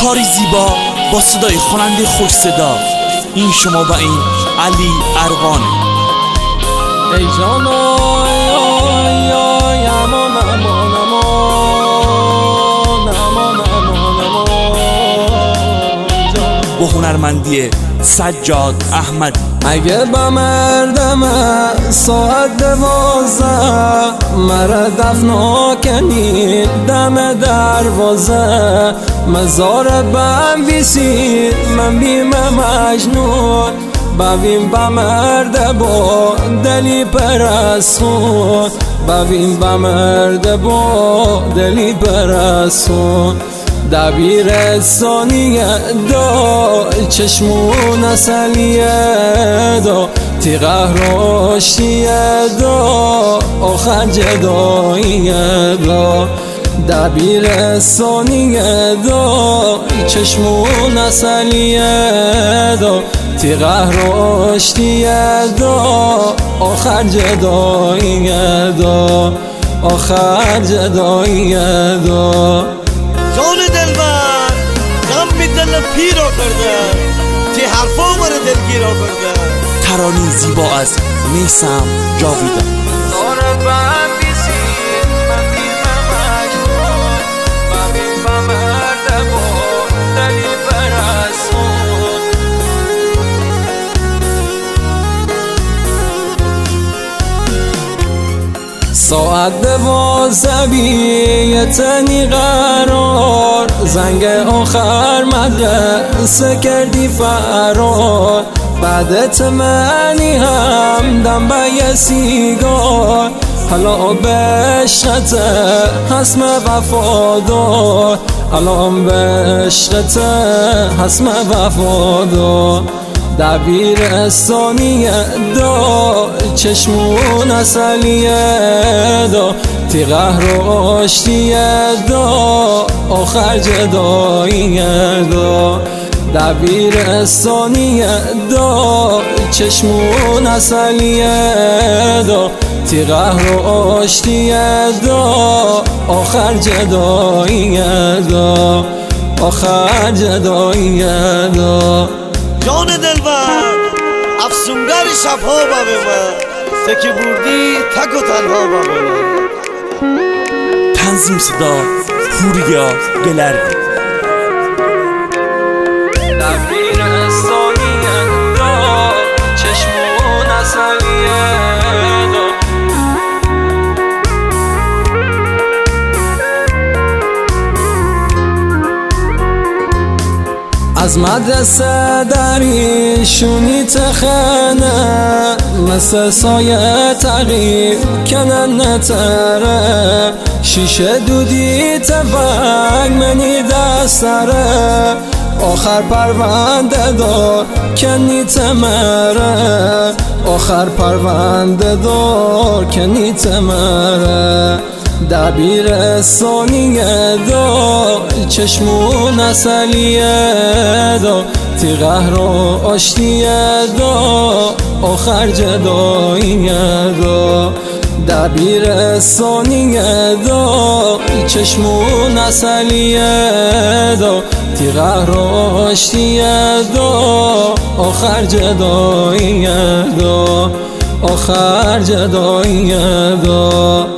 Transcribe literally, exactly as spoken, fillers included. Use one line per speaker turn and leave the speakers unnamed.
کاری زیبا با صدای خواننده خوش صدا. این شما و این علی ارغانه.
ای جان آی آی آی امان امان امان امان امان امان
با هنرمندی سجاد احمد.
اگه با مردم ساعت دوازه مرا دفنا کنی دم دروازه مزار بنویسی من بیم مجنون ببین با مرد با دلی پرستون ببین با مرد با دلی پرستون دبیرستانیه دا چشمون اصلیه دا تیغه راشتیه دا آخر جداییه دا دبیرستانیه دا چشمون اصلیه دا تیغه راشتیه دا آخر جداییه دا آخر جداییه دا
جان دلبر غم می دل پیرا کرده تی حرفا من دلگیرا کرده.
ترانه زیبا از میثم جاویدان.
ساعت دوازده بیتنی قرار زنگ آخر مدرسه کردی فرار بعدت منی هم دم به یه سیگار حالا به عشقت حسم وفادار حالا به عشقت حسم وفادار دبیرستانیه دا چشمون اصلیه دا تیغه راشتیه دا آخر جداییه دا دبیرستانیه دا چشمون اصلیه دا تیغه راشتیه دا آخر جداییه دا آخر جداییه دا.
جان دلبر افسونگر شبها با به من سکی بردی تک و تنها با به من.
تنظیم صدا پوریا گلردی.
دبیرستانیه دا چشمون اصلیه دا از مدرسه دریشونی تخنه مثل سایه تغییر کنن نتره شیشه دودی تفنگ منی دستره آخر پرونده دار کنی تمره آخر پرونده دار کنی تمره دبیرستانیه دا چشمون اصلیه دا تیغه را آشتیه دا آخر جداییه دا دبیرستانیه دا چشمون اصلیه دا تیغه را آشتیه دا آخر جداییه دا آخر جداییه دا.